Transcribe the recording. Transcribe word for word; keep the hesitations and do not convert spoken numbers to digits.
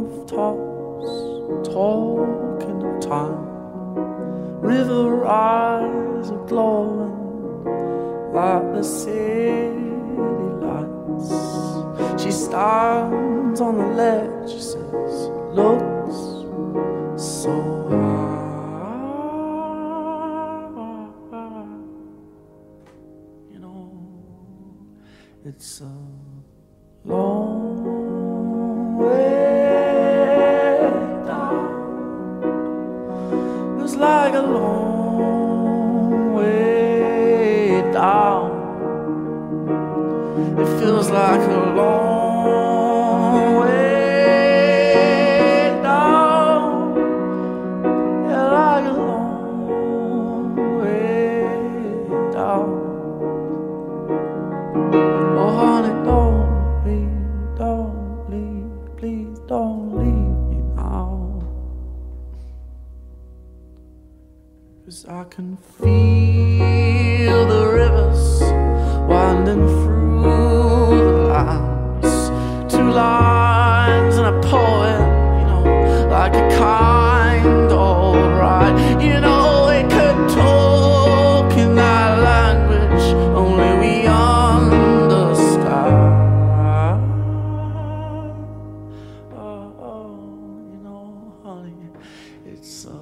rooftops, talking of time. River eyes are glowing like the city lights. She stands on the ledge, she says, looks so high. You know, it's a long way down. It's like a long way down. It feels like a long way down. Yeah, like a long way down. Oh honey, don't leave, don't leave, please don't leave me now. 'Cause I can feel the rivers winding through the lines. Two lines and a poem, you know, like a kind old ride. You know, they could talk in that language only we understand. Oh, oh, you know, honey, it's a